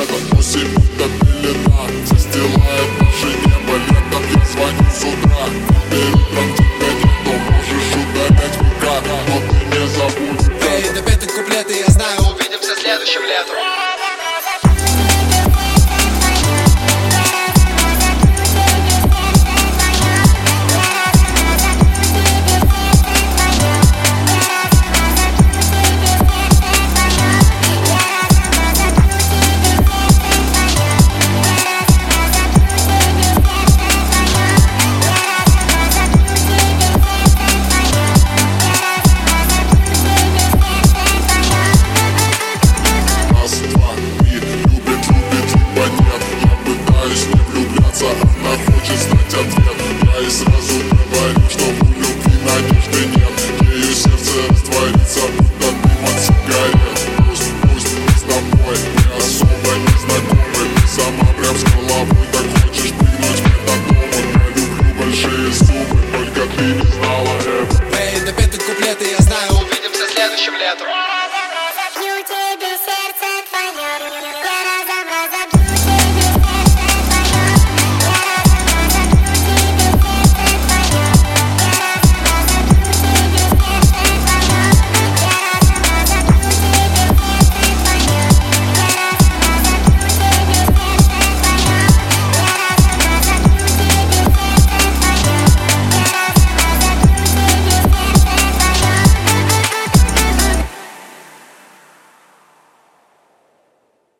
лето, осень будто пелена застилает наше небо. Летом я звоню с утра, перед утром тебя нету. Можешь удалять ВК, но ты не забудь. Эй, допеть куплеты, я знаю, увидимся следующим летом. Она хочет знать ответ. Я ей сразу говорю, что у любви надежды нет. Ею сердце растворится, будто дым от сигарет. Пусть мы с тобой не особо не знакомы. Ты сама прям с головой так хочешь прыгнуть мне на дому. Я люблю большие суммы, только ты не знала этого. Эй, допеть куплеты, я знаю, увидимся следующим летом.